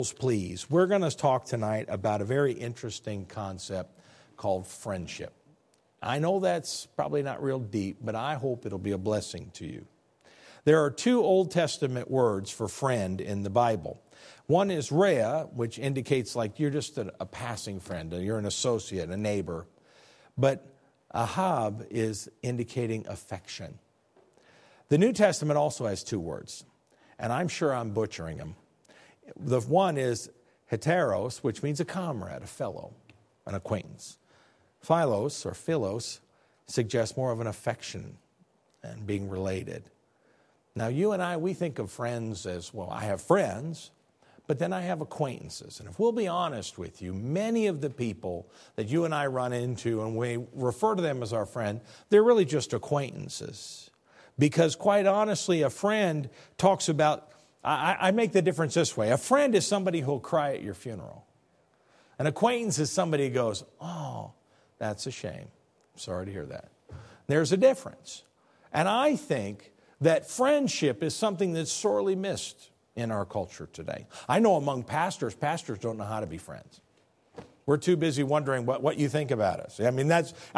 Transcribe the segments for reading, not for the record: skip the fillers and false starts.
Please, we're going to talk tonight about a very interesting concept called friendship. I know that's probably not real deep, but I hope it'll be a blessing to you. There are two Old Testament words for friend in the Bible. One is rea, which indicates like you're just a passing friend, you're an associate, a neighbor. But ahab is indicating affection. The New Testament also has two words, and I'm sure I'm butchering them. The one is heteros, which means a comrade, a fellow, an acquaintance. Philos or philos suggests more of an affection and being related. Now, you and I, we think of friends as, well, I have friends, but then I have acquaintances. And if we'll be honest with you, many of the people that you and I run into and we refer to them as our friend, they're really just acquaintances. Because quite honestly, a friend talks about, I make the difference this way. A friend is somebody who'll cry at your funeral. An acquaintance is somebody who goes, oh, that's a shame. Sorry to hear that. There's a difference. And I think that friendship is something that's sorely missed in our culture today. I know among pastors don't know how to be friends. We're too busy wondering what you think about us. I mean,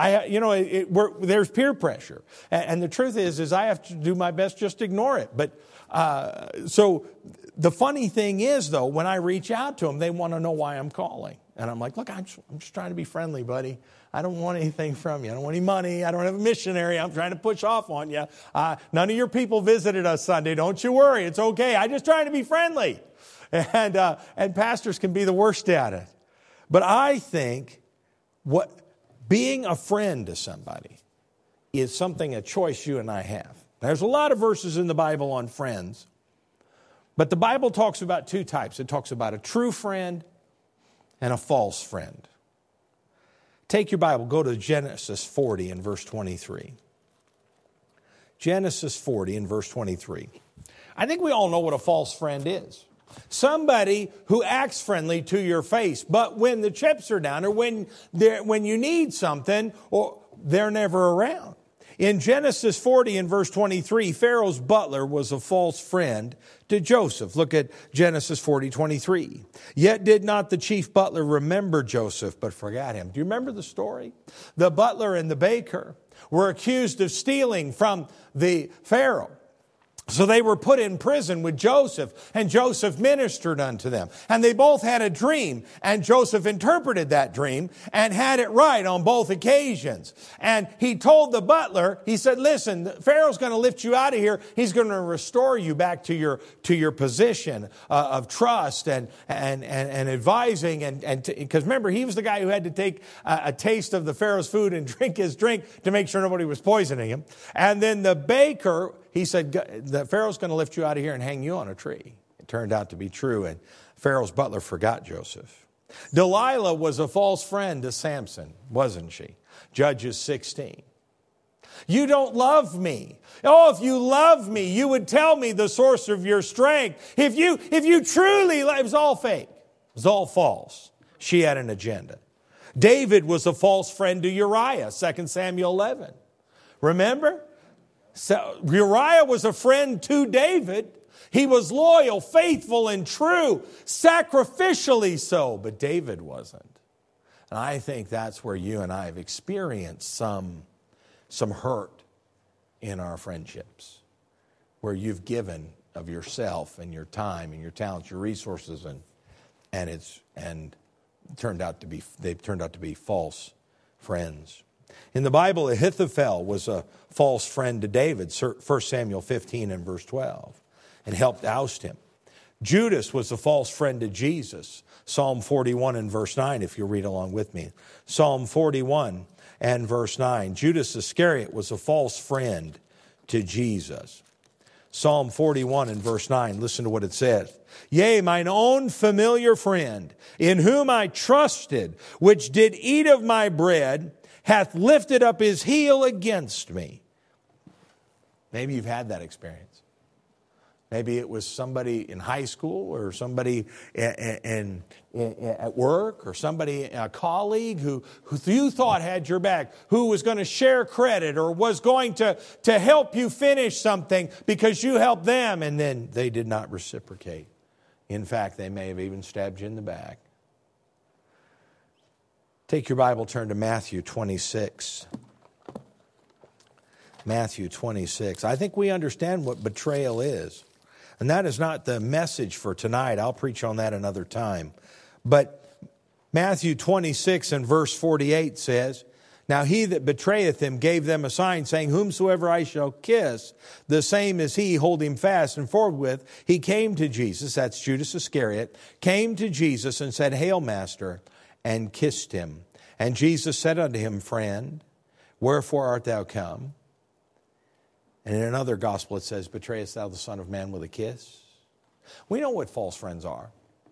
there's peer pressure. And the truth is I have to do my best just to ignore it. But so the funny thing is, though, when I reach out to them, they want to know why I'm calling. And I'm like, look, I'm just trying to be friendly, buddy. I don't want anything from you. I don't want any money. I don't have a missionary I'm trying to push off on you. None of your people visited us Sunday. Don't you worry. It's okay. I'm just trying to be friendly. And pastors can be the worst at it. But I think being a friend to somebody is a choice you and I have. There's a lot of verses in the Bible on friends. But the Bible talks about two types. It talks about a true friend and a false friend. Take your Bible, go to Genesis 40 and verse 23. Genesis 40 and verse 23. I think we all know what a false friend is. Somebody who acts friendly to your face, but when the chips are down or when you need something, they're never around. In Genesis 40 and verse 23, Pharaoh's butler was a false friend to Joseph. Look at Genesis 40:23. Yet did not the chief butler remember Joseph, but forgot him. Do you remember the story? The butler and the baker were accused of stealing from the Pharaoh. So they were put in prison with Joseph, and Joseph ministered unto them. And they both had a dream, and Joseph interpreted that dream and had it right on both occasions. And he told the butler, he said, listen, Pharaoh's going to lift you out of here. He's going to restore you back to your position of trust and advising. And because remember, he was the guy who had to take a taste of the Pharaoh's food and drink his drink to make sure nobody was poisoning him. And then the baker, he said, the Pharaoh's going to lift you out of here and hang you on a tree. It turned out to be true, and Pharaoh's butler forgot Joseph. Delilah was a false friend to Samson, wasn't she? Judges 16. You don't love me. Oh, if you love me, you would tell me the source of your strength. If you truly, it was all fake. It was all false. She had an agenda. David was a false friend to Uriah, 2 Samuel 11. Remember? So Uriah was a friend to David. He was loyal, faithful, and true, sacrificially so, but David wasn't. And I think that's where you and I have experienced some hurt in our friendships, where you've given of yourself and your time and your talents, your resources, and they've turned out to be false friends. In the Bible, Ahithophel was a false friend to David, 1 Samuel 15 and verse 12, and helped oust him. Judas was a false friend to Jesus, Psalm 41 and verse 9, if you read along with me. Psalm 41 and verse 9. Judas Iscariot was a false friend to Jesus. Psalm 41 and verse 9, listen to what it says. Yea, mine own familiar friend, in whom I trusted, which did eat of my bread, hath lifted up his heel against me. Maybe you've had that experience. Maybe it was somebody in high school or somebody at work or somebody, a colleague who you thought had your back, who was going to share credit or was going to help you finish something because you helped them, and then they did not reciprocate In fact, they may have even stabbed you in the back. Take your Bible, turn to Matthew 26. Matthew 26. I think we understand what betrayal is. And that is not the message for tonight. I'll preach on that another time. But Matthew 26 and verse 48 says, "Now he that betrayeth him gave them a sign, saying, Whomsoever I shall kiss, the same is he, hold him fast. And forthwith he came to Jesus," that's Judas Iscariot, "came to Jesus and said, Hail, Master, and kissed him. And Jesus said unto him, Friend, wherefore art thou come? And in another gospel it says, Betrayest thou the Son of Man with a kiss? We know what false friends are.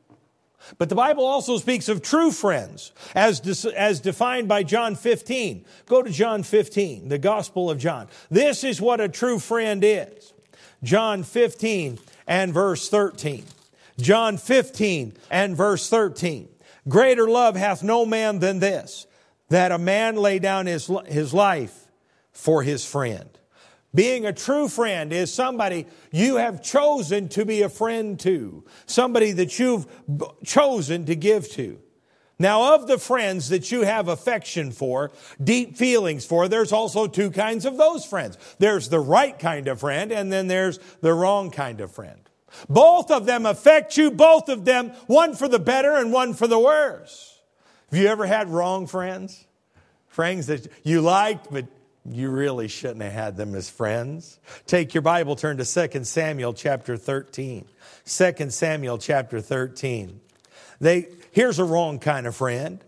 But the Bible also speaks of true friends as defined by John 15. Go to John 15, the Gospel of John. This is what a true friend is. John 15 and verse 13. John 15 and verse 13. "Greater love hath no man than this, that a man lay down his life for his friend." Being a true friend is somebody you have chosen to be a friend to. Somebody that you've chosen to give to. Now, of the friends that you have affection for, deep feelings for, there's also two kinds of those friends. There's the right kind of friend, and then there's the wrong kind of friend. Both of them affect you, both of them, one for the better and one for the worse. Have you ever had wrong friends? Friends that you liked, but you really shouldn't have had them as friends. Take your Bible, turn to 2 Samuel chapter 13. 2 Samuel chapter 13. Here's a wrong kind of friend.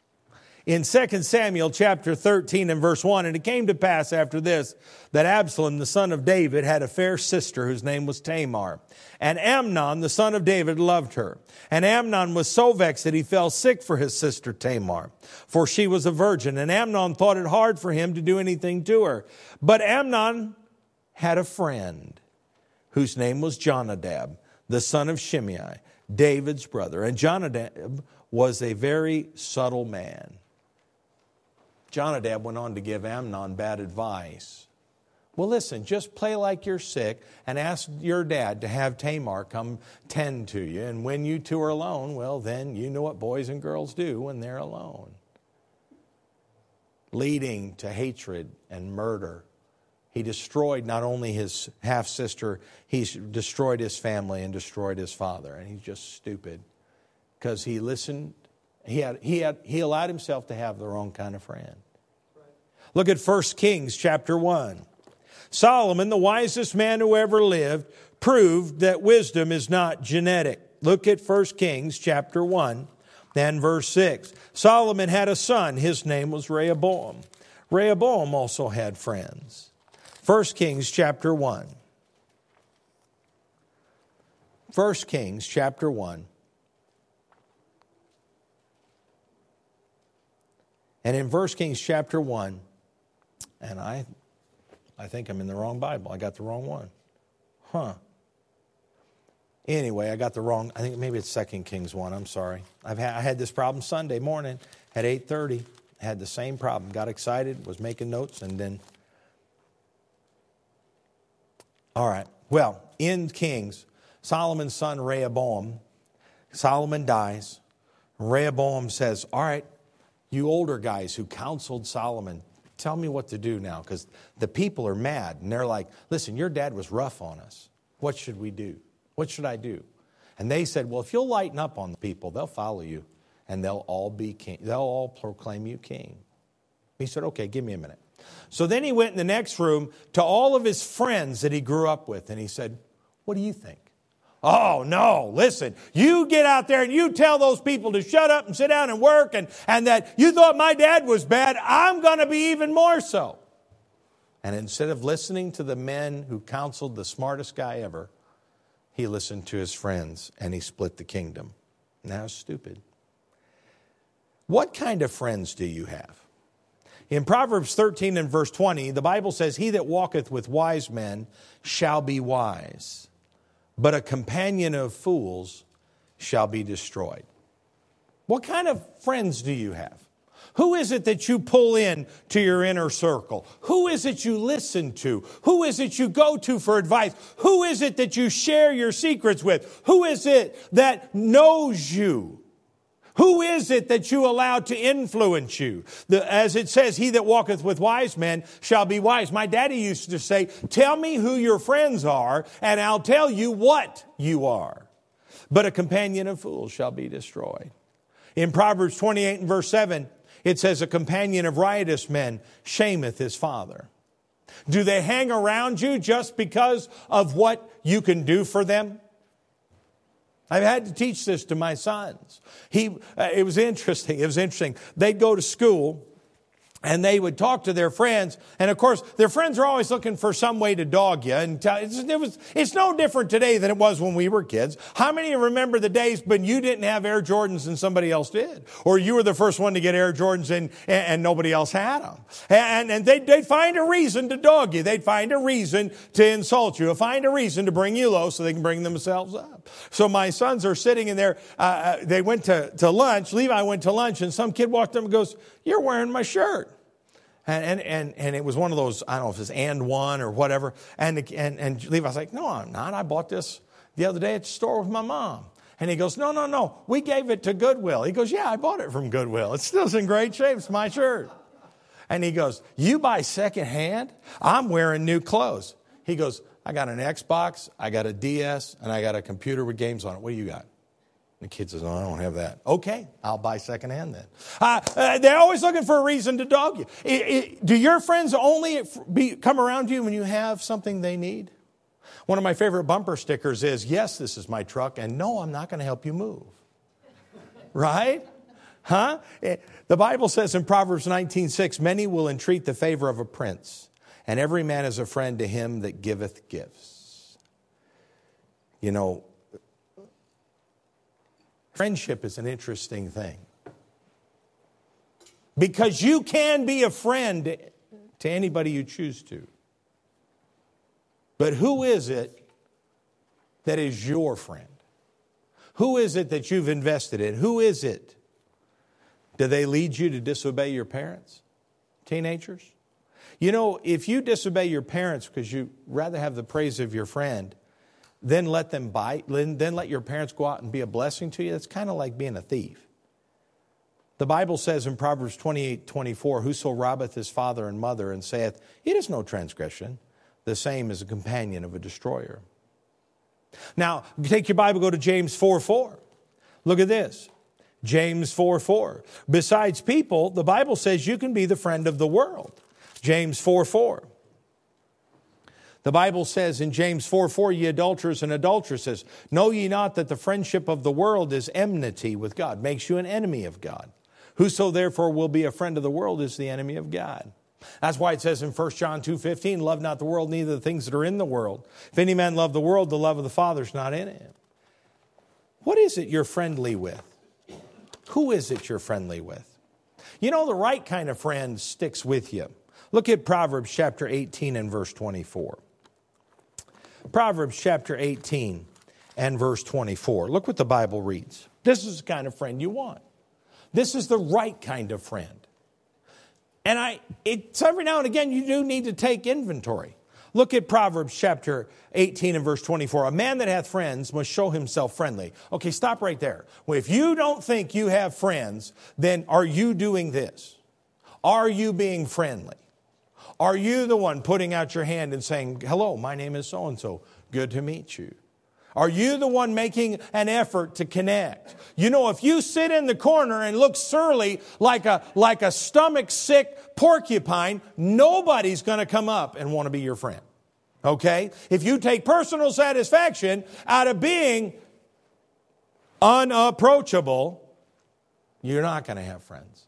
In 2 Samuel chapter 13 and verse 1, "And it came to pass after this, that Absalom, the son of David, had a fair sister whose name was Tamar. And Amnon, the son of David, loved her. And Amnon was so vexed that he fell sick for his sister Tamar, for she was a virgin. And Amnon thought it hard for him to do anything to her. But Amnon had a friend whose name was Jonadab, the son of Shimei, David's brother. And Jonadab was a very subtle man." Jonadab went on to give Amnon bad advice. Well, listen, just play like you're sick and ask your dad to have Tamar come tend to you. And when you two are alone, well, then you know what boys and girls do when they're alone. Leading to hatred and murder. He destroyed not only his half-sister, he destroyed his family and destroyed his father. And he's just stupid because he listened. He allowed himself to have the wrong kind of friend. Look at 1 Kings chapter 1. "Solomon, the wisest man who ever lived, proved that wisdom is not genetic." Look at 1 Kings chapter 1 and verse 6. "Solomon had a son. His name was Rehoboam. Rehoboam also had friends." 1 Kings chapter 1. 1 Kings chapter 1. And in 1 Kings chapter 1, and I think I'm in the wrong Bible. I got the wrong one. Anyway, I got the wrong, I think maybe it's 2 Kings 1, I'm sorry. I had this problem Sunday morning at 8:30. I had the same problem. Got excited, was making notes, and then... All right, well, in Kings, Solomon's son Rehoboam, Solomon dies. Rehoboam says, all right, you older guys who counseled Solomon, tell me what to do now, because the people are mad. And they're like, listen, your dad was rough on us. What should we do? What should I do? And they said, well, if you'll lighten up on the people, they'll follow you, and they'll all be king. They'll all proclaim you king. He said, okay, give me a minute. So then he went in the next room to all of his friends that he grew up with, and he said, what do you think? Oh, no, listen, you get out there and you tell those people to shut up and sit down and work and that you thought my dad was bad, I'm going to be even more so. And instead of listening to the men who counseled the smartest guy ever, he listened to his friends and he split the kingdom. Now, stupid. What kind of friends do you have? In Proverbs 13 and verse 20, the Bible says, he that walketh with wise men shall be wise, but a companion of fools shall be destroyed. What kind of friends do you have? Who is it that you pull in to your inner circle? Who is it you listen to? Who is it you go to for advice? Who is it that you share your secrets with? Who is it that knows you? Who is it that you allow to influence you? As it says, he that walketh with wise men shall be wise. My daddy used to say, tell me who your friends are, and I'll tell you what you are. But a companion of fools shall be destroyed. In Proverbs 28 and verse 7, it says, a companion of riotous men shameth his father. Do they hang around you just because of what you can do for them? I've had to teach this to my sons. It was interesting. They'd go to school and they would talk to their friends. And of course, their friends are always looking for some way to dog you. And it's no different today than it was when we were kids. How many remember the days when you didn't have Air Jordans and somebody else did? Or you were the first one to get Air Jordans and nobody else had them. And they'd find a reason to dog you. They'd find a reason to insult you. Find a reason to bring you low so they can bring themselves up. So my sons are sitting in there. They went to lunch. Levi went to lunch and some kid walked up and goes, you're wearing my shirt. And it was one of those, I don't know if it's and one or whatever. And Levi's like, no, I'm not. I bought this the other day at the store with my mom. And he goes, no. We gave it to Goodwill. He goes, yeah, I bought it from Goodwill. It's still in great shape. It's my shirt. And he goes, you buy secondhand? I'm wearing new clothes. He goes, I got an Xbox, I got a DS, and I got a computer with games on it. What do you got? The kid says, no, I don't have that. Okay, I'll buy secondhand then. They're always looking for a reason to dog you. Do your friends only come around you when you have something they need? One of my favorite bumper stickers is, yes, this is my truck, and no, I'm not going to help you move. Right? Huh? The Bible says in Proverbs 19:6, many will entreat the favor of a prince, and every man is a friend to him that giveth gifts. You know, friendship is an interesting thing. Because you can be a friend to anybody you choose to. But who is it that is your friend? Who is it that you've invested in? Who is it? Do they lead you to disobey your parents? Teenagers? You know, if you disobey your parents because you'd rather have the praise of your friend, then let them bite, then let your parents go out and be a blessing to you. That's kind of like being a thief. The Bible says in Proverbs 28:24, whoso robbeth his father and mother and saith, it is no transgression, the same is a companion of a destroyer. Now, take your Bible, go to James 4:4. Look at this. James 4:4. Besides people, the Bible says you can be the friend of the world. James 4:4. The Bible says in James 4:4, ye adulterers and adulteresses, know ye not that the friendship of the world is enmity with God, makes you an enemy of God. Whoso therefore will be a friend of the world is the enemy of God. That's why it says in 1 John 2:15, love not the world, neither the things that are in the world. If any man love the world, the love of the Father is not in him. What is it you're friendly with? Who is it you're friendly with? You know, the right kind of friend sticks with you. Look at Proverbs chapter 18 and verse 24. Proverbs chapter 18 and verse 24. Look what the Bible reads. This is the kind of friend you want. This is the right kind of friend. And it's every now and again you do need to take inventory. Look at Proverbs chapter 18 and verse 24. A man that hath friends must show himself friendly. Okay, stop right there. Well, if you don't think you have friends, then are you doing this? Are you being friendly? Are you the one putting out your hand and saying, hello, my name is so-and-so. Good to meet you. Are you the one making an effort to connect? You know, if you sit in the corner and look surly like a stomach-sick porcupine, nobody's going to come up and want to be your friend. Okay? If you take personal satisfaction out of being unapproachable, you're not going to have friends.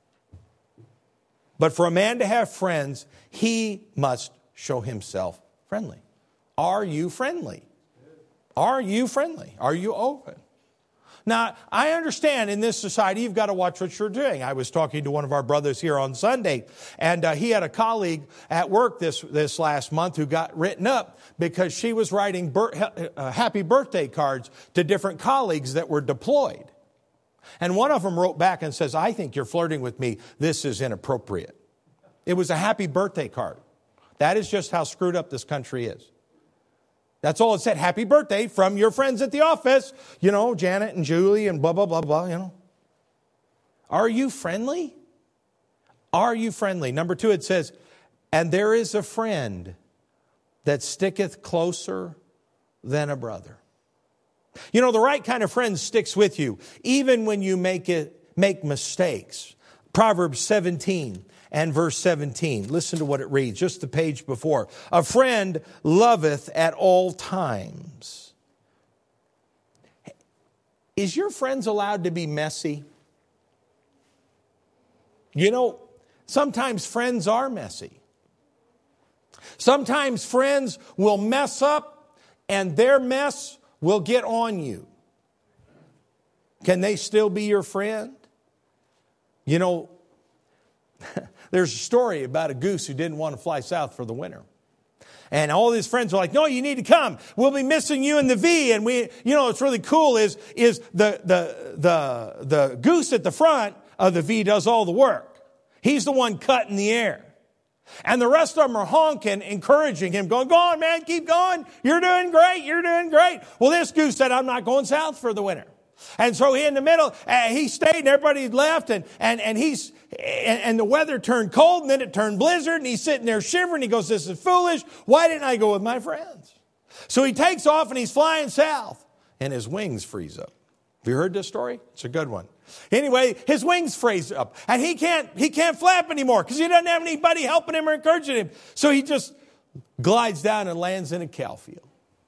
But for a man to have friends, he must show himself friendly. Are you friendly? Are you friendly? Are you open? Now, I understand in this society, you've got to watch what you're doing. I was talking to one of our brothers here on Sunday, and he had a colleague at work this last month who got written up because she was writing happy birthday cards to different colleagues that were deployed. And one of them wrote back and says, I think you're flirting with me. This is inappropriate. It was a happy birthday card. That is just how screwed up this country is. That's all it said. Happy birthday from your friends at the office. You know, Janet and Julie and blah, blah, blah, blah, you know. Are you friendly? Are you friendly? Number 2, it says, and there is a friend that sticketh closer than a brother. You know, the right kind of friend sticks with you, even when you make mistakes. Proverbs 17 and verse 17. Listen to what it reads, just the page before. A friend loveth at all times. Is your friends allowed to be messy? You know, sometimes friends are messy. Sometimes friends will mess up and their mess will get on you. Can they still be your friend? You know, there's a story about a goose who didn't want to fly south for the winter. And all his friends were like, no, you need to come. We'll be missing you in the V. And we, you know, what's really cool is the goose at the front of the V does all the work. He's the one cutting the air. And the rest of them are honking, encouraging him, going, go on, man, keep going. You're doing great. You're doing great. Well, this goose said, I'm not going south for the winter. And so he in the middle, he stayed and everybody left and the weather turned cold and then it turned blizzard and he's sitting there shivering. He goes, this is foolish. Why didn't I go with my friends? So he takes off and he's flying south and his wings freeze up. Have you heard this story? It's a good one. Anyway, his wings freeze up and he can't flap anymore because he doesn't have anybody helping him or encouraging him. So he just glides down and lands in a cow field.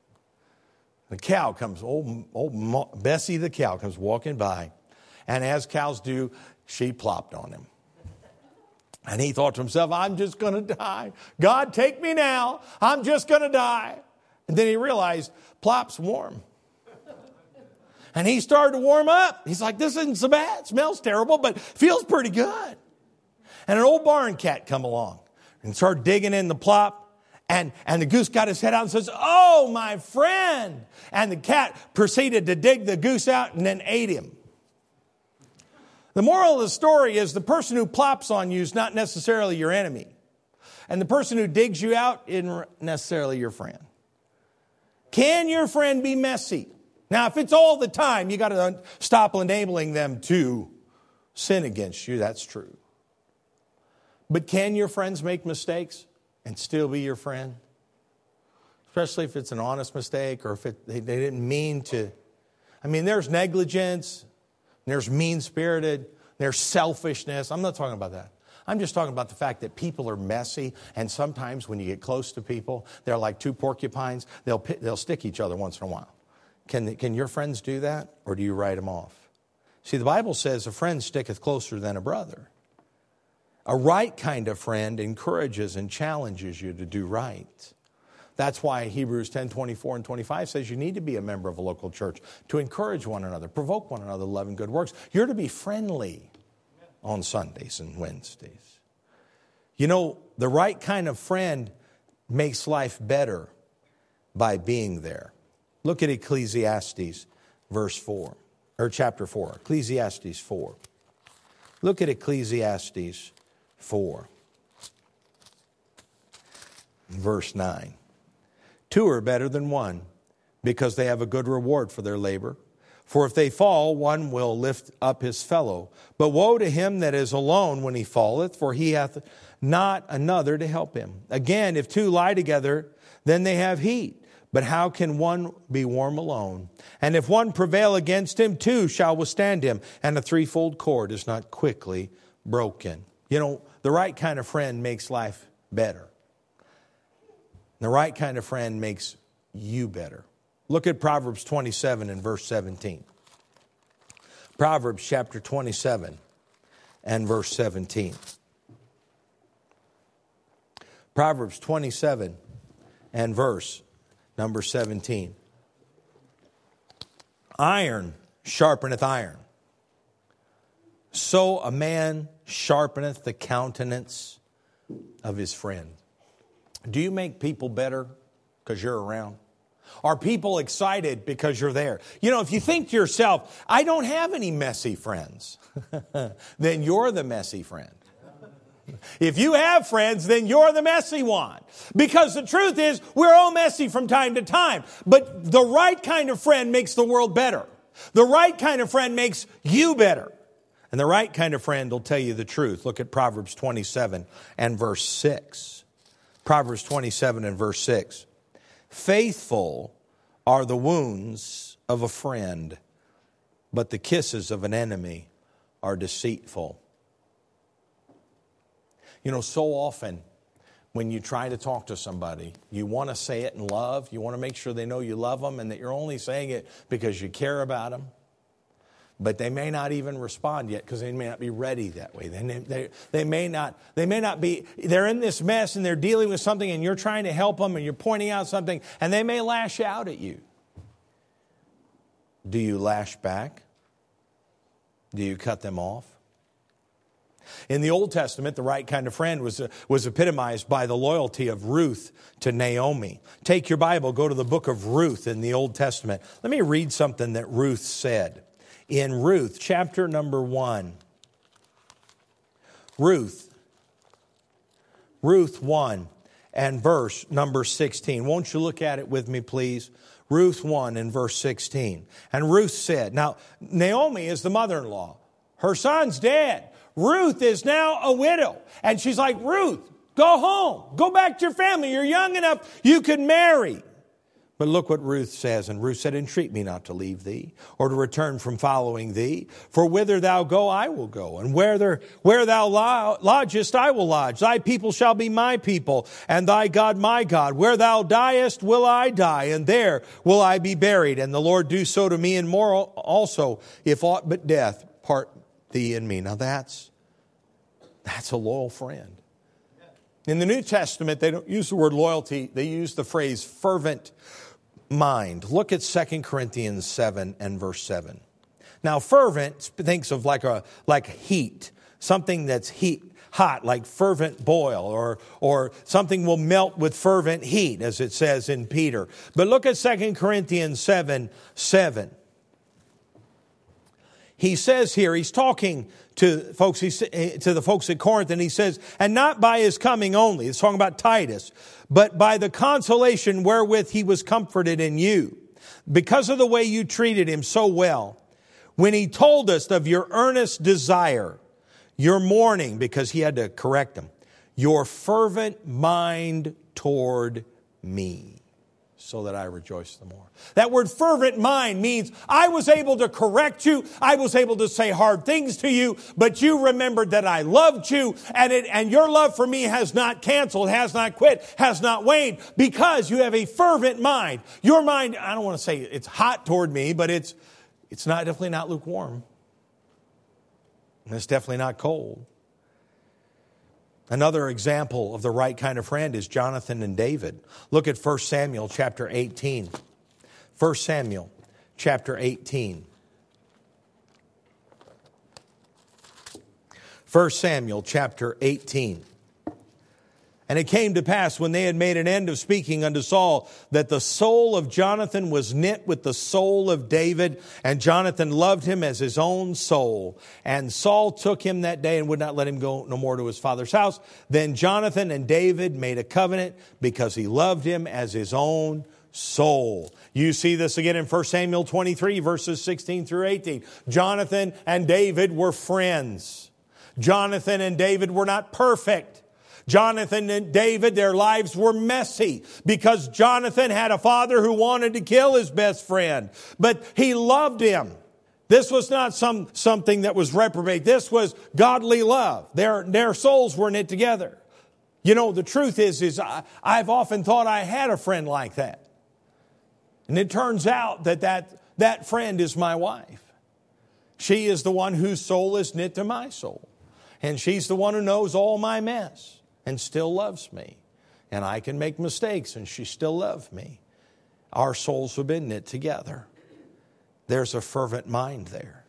The cow comes, old Bessie the cow comes walking by. And as cows do, she plopped on him. And he thought to himself, I'm just going to die. God, take me now. I'm just going to die. And then he realized, plop's warm. And he started to warm up. He's like, this isn't so bad. It smells terrible, but feels pretty good. And an old barn cat come along and started digging in the plop. And the goose got his head out and says, oh, my friend. And the cat proceeded to dig the goose out and then ate him. The moral of the story is the person who plops on you is not necessarily your enemy. And the person who digs you out isn't necessarily your friend. Can your friend be messy? Now, if it's all the time, you got to stop enabling them to sin against you. That's true. But can your friends make mistakes and still be your friend? Especially if it's an honest mistake or if they didn't mean to. I mean, there's negligence, there's mean-spirited, there's selfishness. I'm not talking about that. I'm just talking about the fact that people are messy, and sometimes when you get close to people, they're like two porcupines. They'll stick each other once in a while. Can your friends do that, or do you write them off? See, the Bible says a friend sticketh closer than a brother. A right kind of friend encourages and challenges you to do right. That's why Hebrews 10:24 and 25 says you need to be a member of a local church to encourage one another, provoke one another to love and good works. You're to be friendly on Sundays and Wednesdays. You know, the right kind of friend makes life better by being there. Look at Ecclesiastes chapter 4. Ecclesiastes 4. Look at Ecclesiastes 4. Verse 9. 2 are better than one, because they have a good reward for their labor. For if they fall, one will lift up his fellow. But woe to him that is alone when he falleth, for he hath not another to help him. Again, if two lie together, then they have heat. But how can one be warm alone? And if one prevail against him, two shall withstand him. And a threefold cord is not quickly broken. You know, the right kind of friend makes life better. The right kind of friend makes you better. Look at Proverbs 27 and verse 17. Proverbs chapter 27 and verse 17. Proverbs 27 and verse number 17. Iron sharpeneth iron. So a man sharpeneth the countenance of his friend. Do you make people better because you're around? Are people excited because you're there? You know, if you think to yourself, I don't have any messy friends, then you're the messy friend. If you have friends, then you're the messy one. Because the truth is, we're all messy from time to time. But the right kind of friend makes the world better. The right kind of friend makes you better. And the right kind of friend will tell you the truth. Look at Proverbs 27 and verse 6. Proverbs 27 and verse 6. Faithful are the wounds of a friend, but the kisses of an enemy are deceitful. You know, so often when you try to talk to somebody, you want to say it in love. You want to make sure they know you love them and that you're only saying it because you care about them. But they may not even respond yet because they may not be ready that way. They may not be, they're in this mess and they're dealing with something and you're trying to help them and you're pointing out something and they may lash out at you. Do you lash back? Do you cut them off? In the Old Testament, the right kind of friend was epitomized by the loyalty of Ruth to Naomi. Take your Bible, go to the book of Ruth in the Old Testament. Let me read something that Ruth said. In Ruth, chapter number 1. Ruth 1 and verse number 16. Won't you look at it with me, please? Ruth 1 and verse 16. And Ruth said, now, Naomi is the mother-in-law. Her son's dead. Ruth is now a widow. And she's like, Ruth, go home. Go back to your family. You're young enough. You can marry. But look what Ruth says. And Ruth said, entreat me not to leave thee, or to return from following thee. For whither thou go, I will go. And where thou lodgest, I will lodge. Thy people shall be my people, and thy God my God. Where thou diest, will I die, and there will I be buried. And the Lord do so to me, and more also, if aught but death part thee and me. Now that's a loyal friend. In the New Testament, they don't use the word loyalty. They use the phrase fervent mind. Look at 2 Corinthians 7 and verse 7. Now, fervent thinks of like heat, something that's hot, like fervent boil, or something will melt with fervent heat, as it says in Peter. But look at 2 Corinthians 7:7. He says here, he's talking to the folks at Corinth, and he says, and not by his coming only, it's talking about Titus, but by the consolation wherewith he was comforted in you, because of the way you treated him so well, when he told us of your earnest desire, your mourning, because he had to correct them, your fervent mind toward me, so that I rejoice the more. That word fervent mind means I was able to correct you. I was able to say hard things to you, but you remembered that I loved you, and your love for me has not canceled, has not quit, has not waned, because you have a fervent mind. Your mind, I don't want to say it's hot toward me, but it's definitely not lukewarm. And it's definitely not cold. Another example of the right kind of friend is Jonathan and David. Look at 1 Samuel chapter 18. 1 Samuel chapter 18. 1 Samuel chapter 18. And it came to pass, when they had made an end of speaking unto Saul, that the soul of Jonathan was knit with the soul of David, and Jonathan loved him as his own soul. And Saul took him that day and would not let him go no more to his father's house. Then Jonathan and David made a covenant, because he loved him as his own soul. You see this again in 1 Samuel 23, verses 16 through 18. Jonathan and David were friends. Jonathan and David were not perfect. Jonathan and David, their lives were messy, because Jonathan had a father who wanted to kill his best friend, but he loved him. This was not something that was reprobate. This was godly love. Their souls were knit together. You know, the truth is I've often thought I had a friend like that. And it turns out that friend is my wife. She is the one whose soul is knit to my soul. And she's the one who knows all my mess and still loves me. And I can make mistakes and she still loves me. Our souls have been knit together. There's a fervent mind there.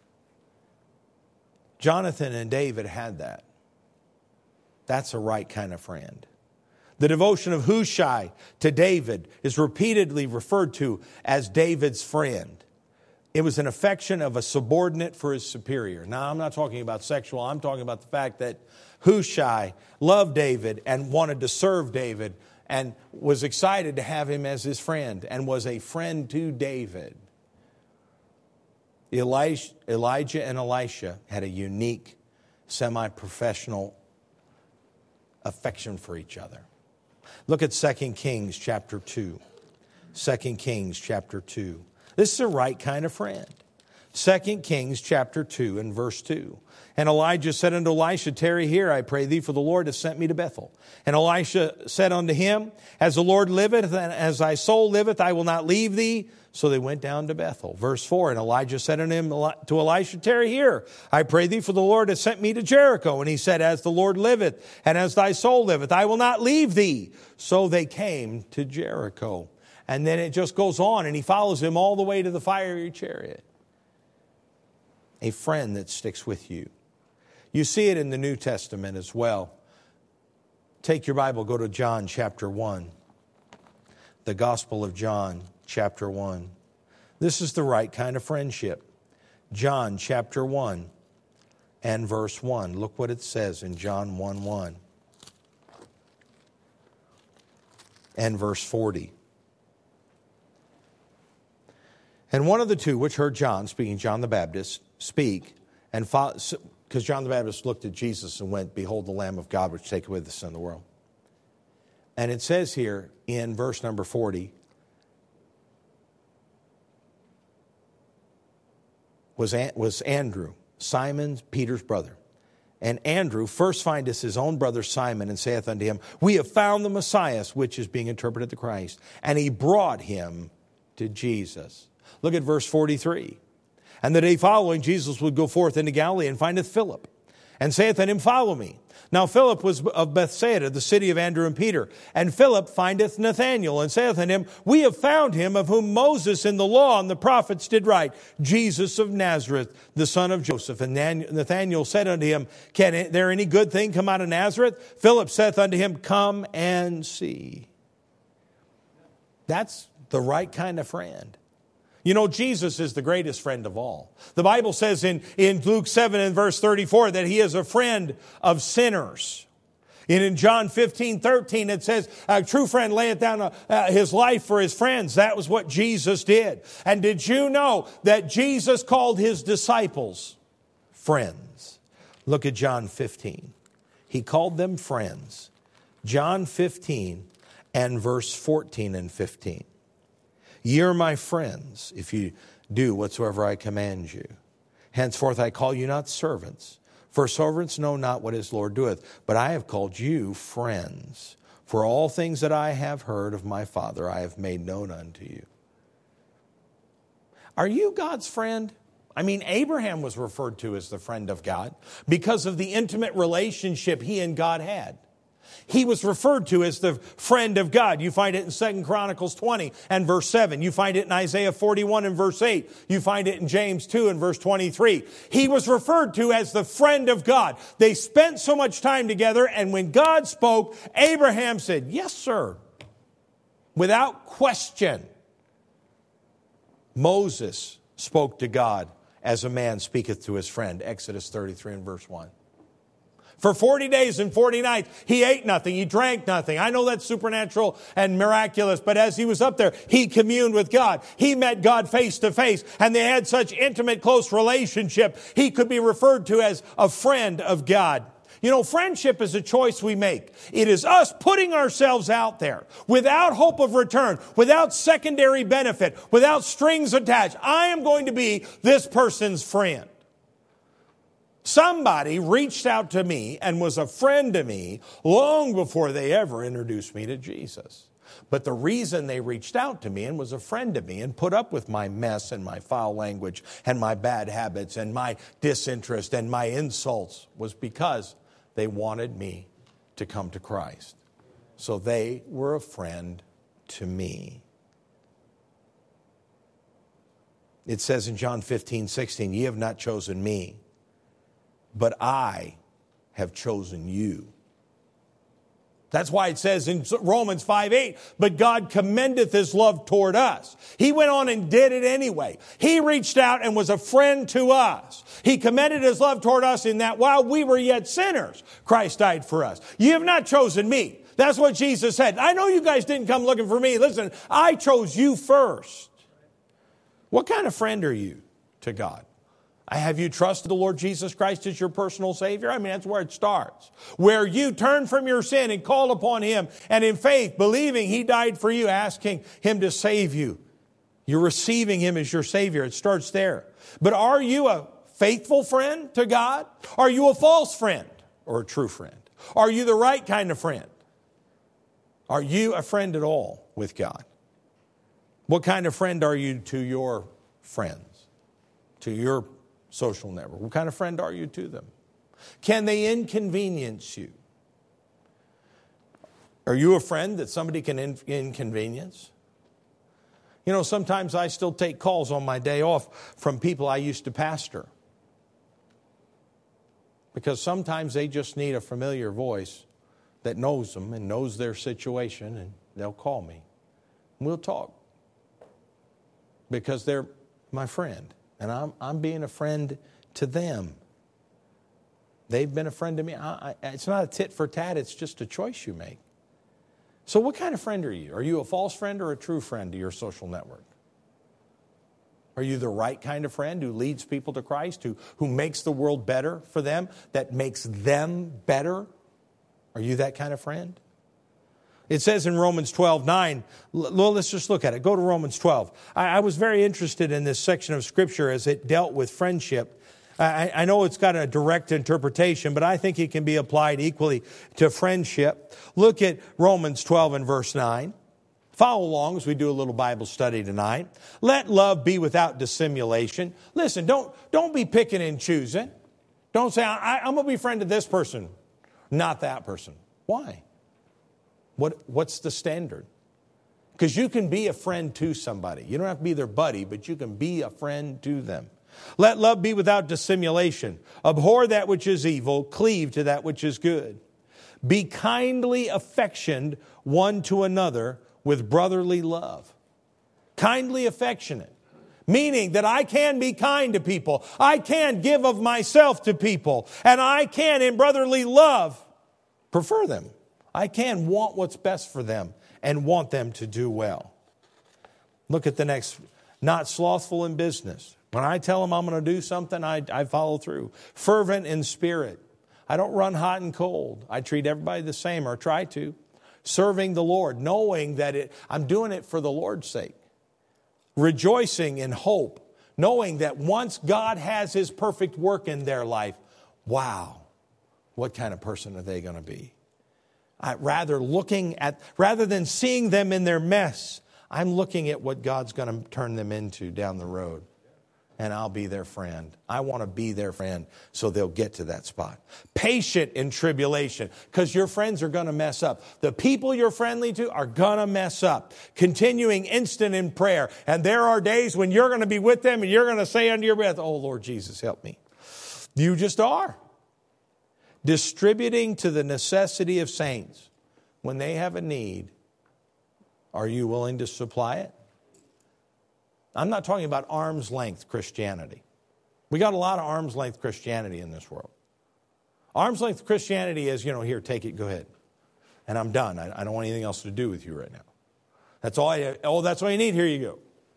Jonathan and David had that. That's a right kind of friend. The devotion of Hushai to David is repeatedly referred to as David's friend. It was an affection of a subordinate for his superior. Now, I'm not talking about sexual. I'm talking about the fact that Hushai loved David and wanted to serve David and was excited to have him as his friend and was a friend to David. Elijah and Elisha had a unique, semi-professional affection for each other. Look at 2 Kings chapter 2. 2 Kings chapter 2. This is the right kind of friend. 2 Kings chapter 2 and verse 2. And Elijah said unto Elisha, tarry here, I pray thee, for the Lord hath sent me to Bethel. And Elisha said unto him, as the Lord liveth, and as thy soul liveth, I will not leave thee. So they went down to Bethel. Verse 4, and Elijah said unto him, to Elisha, tarry here, I pray thee, for the Lord hath sent me to Jericho. And he said, as the Lord liveth, and as thy soul liveth, I will not leave thee. So they came to Jericho. And then it just goes on, and he follows him all the way to the fiery chariot. A friend that sticks with you. You see it in the New Testament as well. Take your Bible, go to John chapter 1. The Gospel of John chapter 1. This is the right kind of friendship. John chapter 1 and verse 1. Look what it says in John 1:1 and verse 40. And one of the two which heard John, speaking John the Baptist, speak, and because John the Baptist looked at Jesus and went, behold the Lamb of God which taketh away the sin of the world. And it says here in verse number 40, was Andrew, Simon Peter's brother. And Andrew first findeth his own brother Simon and saith unto him, we have found the Messiah, which is being interpreted the Christ. And he brought him to Jesus. Look at verse 43. And the day following, Jesus would go forth into Galilee and findeth Philip, and saith unto him, follow me. Now Philip was of Bethsaida, the city of Andrew and Peter. And Philip findeth Nathanael, and saith unto him, we have found him of whom Moses in the law and the prophets did write, Jesus of Nazareth, the son of Joseph. And Nathanael said unto him, can there any good thing come out of Nazareth? Philip saith unto him, come and see. That's the right kind of friend. You know, Jesus is the greatest friend of all. The Bible says in Luke 7 and verse 34 that he is a friend of sinners. And in John 15:13 it says, a true friend layeth down his life for his friends. That was what Jesus did. And did you know that Jesus called his disciples friends? Look at John 15. He called them friends. John 15 and verse 14 and 15. Ye are my friends, if you do whatsoever I command you. Henceforth I call you not servants, for servants know not what his Lord doeth, but I have called you friends. For all things that I have heard of my Father I have made known unto you. Are you God's friend? I mean, Abraham was referred to as the friend of God because of the intimate relationship he and God had. He was referred to as the friend of God. You find it in 2 Chronicles 20 and verse 7. You find it in Isaiah 41 and verse 8. You find it in James 2 and verse 23. He was referred to as the friend of God. They spent so much time together, and when God spoke, Abraham said, yes, sir, without question. Moses spoke to God as a man speaketh to his friend, Exodus 33 and verse 1. For 40 days and 40 nights, he ate nothing. He drank nothing. I know that's supernatural and miraculous, but as he was up there, he communed with God. He met God face to face, and they had such intimate, close relationship. He could be referred to as a friend of God. You know, friendship is a choice we make. It is us putting ourselves out there without hope of return, without secondary benefit, without strings attached. I am going to be this person's friend. Somebody reached out to me and was a friend to me long before they ever introduced me to Jesus. But the reason they reached out to me and was a friend to me and put up with my mess and my foul language and my bad habits and my disinterest and my insults was because they wanted me to come to Christ. So they were a friend to me. It says in John 15:16, ye have not chosen me, but I have chosen you That's why it says in Romans 5:8, but God commendeth his love toward us. He went on and did it anyway. He reached out and was a friend to us. He commended his love toward us in that while we were yet sinners, Christ died for us. You have not chosen me. That's what Jesus said. I know you guys didn't come looking for me. Listen, I chose you first. What kind of friend are you to God? Have you trusted the Lord Jesus Christ as your personal Savior? I mean, that's where it starts. Where you turn from your sin and call upon him, and in faith, believing he died for you, asking him to save you. You're receiving him as your Savior. It starts there. But are you a faithful friend to God? Are you a false friend or a true friend? Are you the right kind of friend? Are you a friend at all with God? What kind of friend are you to your friends, to your social network? What kind of friend are you to them? Can they inconvenience you? Are you a friend that somebody can inconvenience? You know, sometimes I still take calls on my day off from people I used to pastor. Because sometimes they just need a familiar voice that knows them and knows their situation, and they'll call me. And we'll talk. Because they're my friend. And I'm being a friend to them. They've been a friend to me. It's not a tit for tat. It's just a choice you make. So what kind of friend are you? Are you a false friend or a true friend to your social network? Are you the right kind of friend who leads people to Christ, who makes the world better for them, that makes them better? Are you that kind of friend? It says in Romans 12:9, well, let's just look at it. Go to Romans 12. I was very interested in this section of Scripture as it dealt with friendship. I know it's got a direct interpretation, but I think it can be applied equally to friendship. Look at Romans 12 and verse 9. Follow along as we do a little Bible study tonight. Let love be without dissimulation. Listen, don't be picking and choosing. Don't say, I'm going to be a friend to this person, not that person. Why? What's the standard? Because you can be a friend to somebody. You don't have to be their buddy, but you can be a friend to them. Let love be without dissimulation. Abhor that which is evil. Cleave to that which is good. Be kindly affectioned one to another with brotherly love. Kindly affectionate. Meaning that I can be kind to people. I can give of myself to people. And I can, in brotherly love, prefer them. I can want what's best for them and want them to do well. Look at the next. Not slothful in business. When I tell them I'm going to do something, I follow through. Fervent in spirit. I don't run hot and cold. I treat everybody the same, or try to. Serving the Lord, knowing that I'm doing it for the Lord's sake. Rejoicing in hope, knowing that once God has his perfect work in their life, wow, what kind of person are they going to be? Rather than seeing them in their mess, I'm looking at what God's going to turn them into down the road. And I'll be their friend. I want to be their friend so they'll get to that spot. Patient in tribulation, because your friends are going to mess up. The people you're friendly to are going to mess up. Continuing instant in prayer. And there are days when you're going to be with them and you're going to say under your breath, oh, Lord Jesus, help me. You just are. Distributing to the necessity of saints. When they have a need, are you willing to supply it? I'm not talking about arm's length Christianity. We got a lot of arm's length Christianity in this world. Arm's length Christianity is, here, take it, go ahead. And I'm done. I don't want anything else to do with you right now. That's all that's all you need. Here you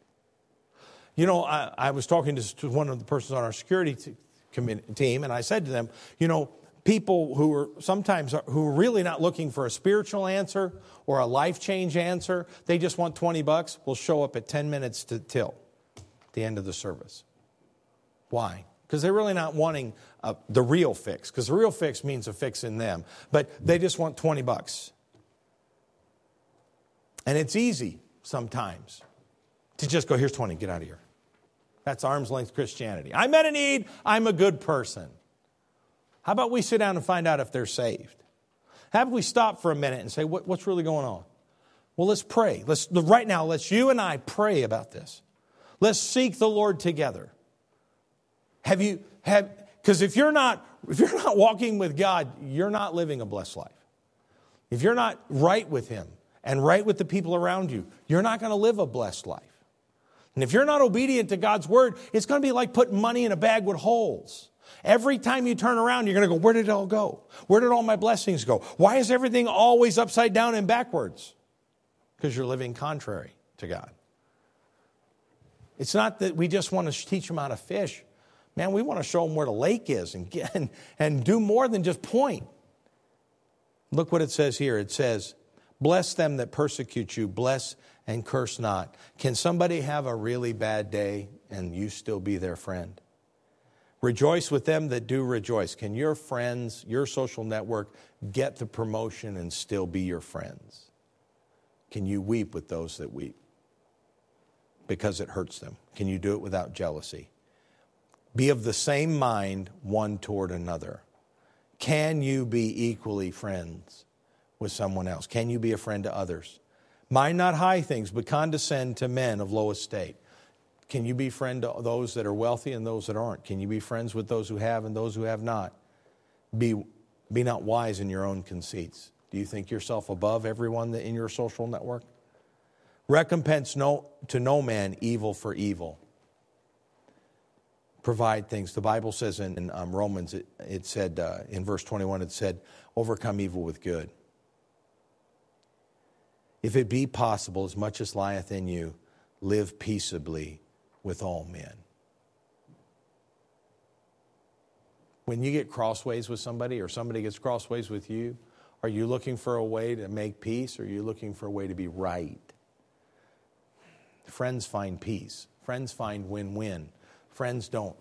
go. I was talking to one of the persons on our security team, and I said to them, people who are really not looking for a spiritual answer or a life change answer, they just want $20, will show up at 10 minutes till the end of the service. Why? Because they're really not wanting the real fix, because the real fix means a fix in them. But they just want $20. And it's easy sometimes to just go, here's 20, get out of here. That's arm's length Christianity. I met a need, I'm a good person. How about we sit down and find out if they're saved? How about we stop for a minute and say, what's really going on? Well, let's pray. Right now, let's you and I pray about this. Let's seek the Lord together. Because if you're not walking with God, you're not living a blessed life. If you're not right with Him and right with the people around you, you're not going to live a blessed life. And if you're not obedient to God's word, it's going to be like putting money in a bag with holes. Every time you turn around, you're going to go, where did it all go? Where did all my blessings go? Why is everything always upside down and backwards? Because you're living contrary to God. It's not that we just want to teach them how to fish. Man, we want to show them where the lake is and do more than just point. Look what it says here. It says, bless them that persecute you, bless and curse not. Can somebody have a really bad day and you still be their friend? Rejoice with them that do rejoice. Can your friends, your social network, get the promotion and still be your friends? Can you weep with those that weep because it hurts them? Can you do it without jealousy? Be of the same mind one toward another. Can you be equally friends with someone else? Can you be a friend to others? Mind not high things, but condescend to men of low estate. Can you be friend to those that are wealthy and those that aren't? Can you be friends with those who have and those who have not? Be not wise in your own conceits. Do you think yourself above everyone in your social network? Recompense to no man evil for evil. Provide things. The Bible says in Romans, it said, in verse 21, it said, overcome evil with good. If it be possible, as much as lieth in you, live peaceably with all men. When you get crossways with somebody or somebody gets crossways with you, are you looking for a way to make peace or are you looking for a way to be right? Friends find peace. Friends find win-win. Friends don't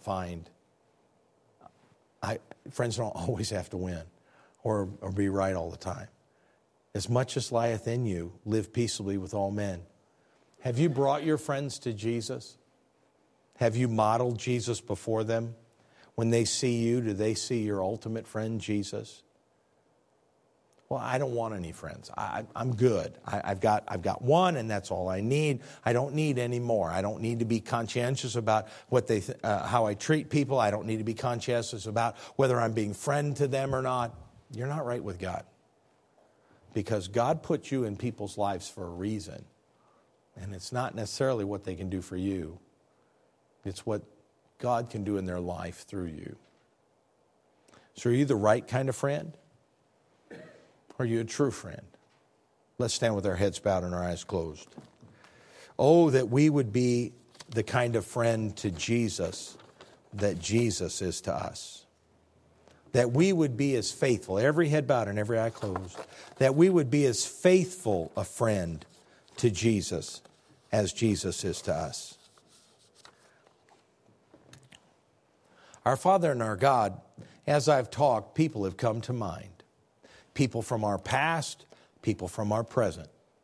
always have to win or be right all the time. As much as lieth in you, live peaceably with all men. Have you brought your friends to Jesus? Have you modeled Jesus before them? When they see you, do they see your ultimate friend, Jesus? Well, I don't want any friends. I'm good. I've got one, and that's all I need. I don't need any more. I don't need to be conscientious about how I treat people. I don't need to be conscientious about whether I'm being friend to them or not. You're not right with God. Because God put you in people's lives for a reason. And it's not necessarily what they can do for you. It's what God can do in their life through you. So are you the right kind of friend? Or are you a true friend? Let's stand with our heads bowed and our eyes closed. Oh, that we would be the kind of friend to Jesus that Jesus is to us. That we would be as faithful, every head bowed and every eye closed, that we would be as faithful a friend to Jesus as Jesus is to us. Our Father and our God, as I've talked, people have come to mind. People from our past, people from our present.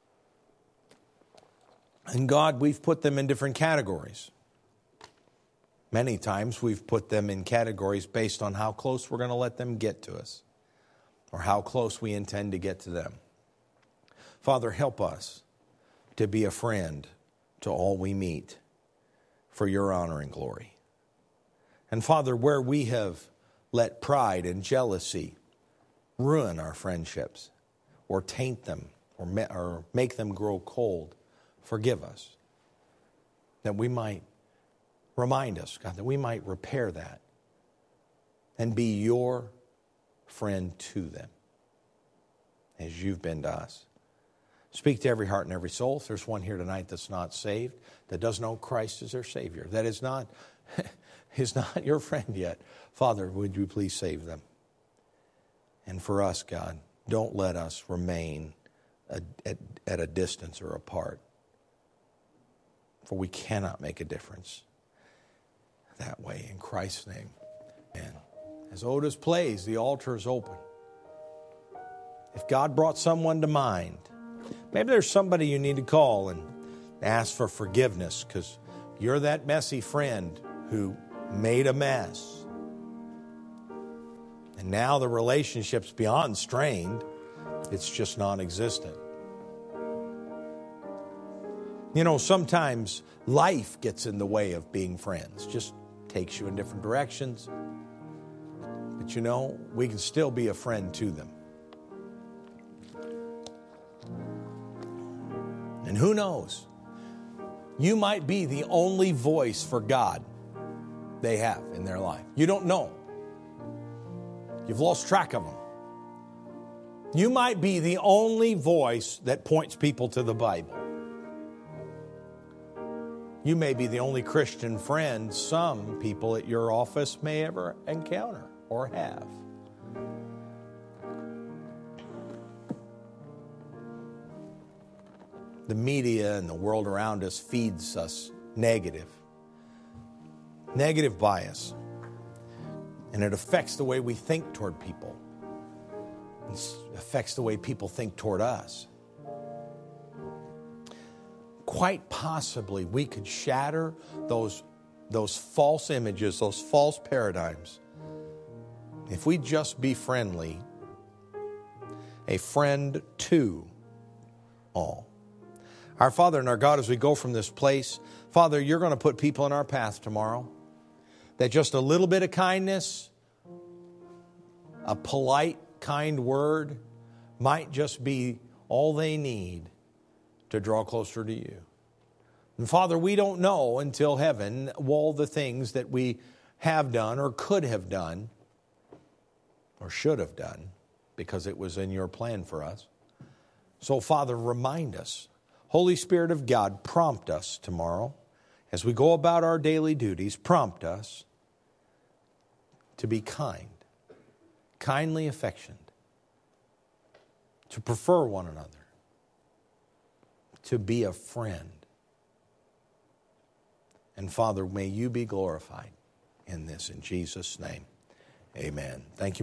And God, we've put them in different categories. Many times we've put them in categories based on how close we're going to let them get to us or how close we intend to get to them. Father, help us to be a friend to all we meet for your honor and glory. And Father, where we have let pride and jealousy ruin our friendships or taint them or make them grow cold, forgive us that we might remind us, God, that we might repair that and be your friend to them as you've been to us. Speak to every heart and every soul. If there's one here tonight that's not saved, that doesn't know Christ as their Savior, that is not your friend yet, Father, would you please save them? And for us, God, don't let us remain at a distance or apart, for we cannot make a difference that way. In Christ's name, amen. As Otis plays, the altar is open. If God brought someone to mind, maybe there's somebody you need to call and ask for forgiveness because you're that messy friend who made a mess. And now the relationship's beyond strained. It's just non-existent. You know, sometimes life gets in the way of being friends. Just takes you in different directions. But you know, we can still be a friend to them. And who knows? You might be the only voice for God they have in their life. You don't know. You've lost track of them. You might be the only voice that points people to the Bible. You may be the only Christian friend some people at your office may ever encounter or have. The media and the world around us feeds us negative bias. And it affects the way we think toward people. It affects the way people think toward us. Quite possibly, we could shatter those false images, those false paradigms, if we just be friendly, a friend to all. Our Father and our God, as we go from this place, Father, you're going to put people in our path tomorrow that just a little bit of kindness, a polite, kind word might just be all they need to draw closer to you. And Father, we don't know until heaven all the things that we have done or could have done or should have done because it was in your plan for us. So Father, remind us. Holy Spirit of God, prompt us tomorrow as we go about our daily duties. Prompt us to be kind, kindly affectioned, to prefer one another, to be a friend. And Father, may you be glorified in this. In Jesus' name, amen. Thank you.